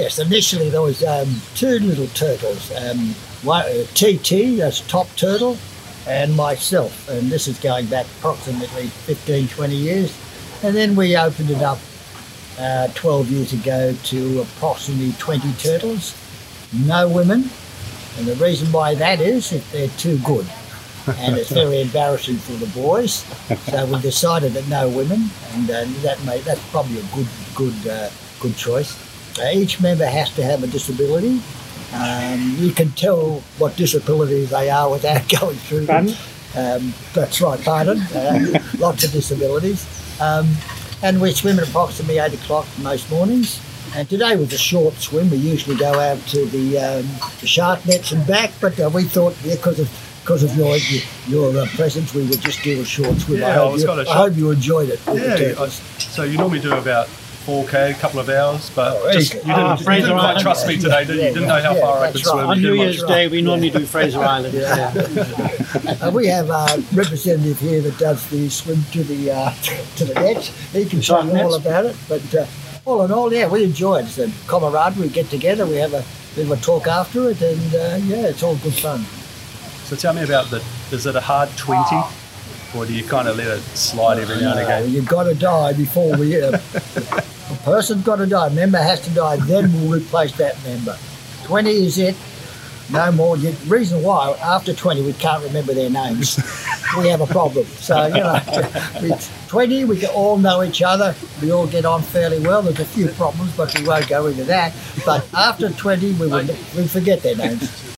Yes, initially there was two little turtles. One, TT, that's Top Turtle, and myself. And this is going back approximately 15, 20 years. And then we opened it up 12 years ago to approximately 20 turtles. No women. And the reason why that is if they're too good. And it's very embarrassing for the boys. So we decided that no women, and that's probably a good choice. Each member has to have a disability. You can tell what disabilities they are without going through them. That's right, pardon. Lots of disabilities. And we swim at approximately 8 o'clock most mornings. And today was a short swim. We usually go out to the shark nets and back, but we thought, because of your presence, we would just do a short swim. Yeah, I hope you enjoyed it. Yeah, so you normally do about 4K, a couple of hours, but you didn't quite trust me today, did you? You didn't know how far I could swim. On New Year's Day, we normally do Fraser Island. We have a representative here that does the swim to the nets. He can talk all about it, but all in all, we enjoy it. It's a camaraderie. We get together, we have a bit of a talk after it, and it's all good fun. So tell me about is it a hard 20, or do you kind of let it slide every now and again? You've got to die before we... a person's got to die, a member has to die, then we'll replace that member. 20 is it, no more. The reason why, after 20, we can't remember their names. We have a problem. So, with 20, we can all know each other. We all get on fairly well. There's a few problems, but we won't go into that. But after 20, we forget their names.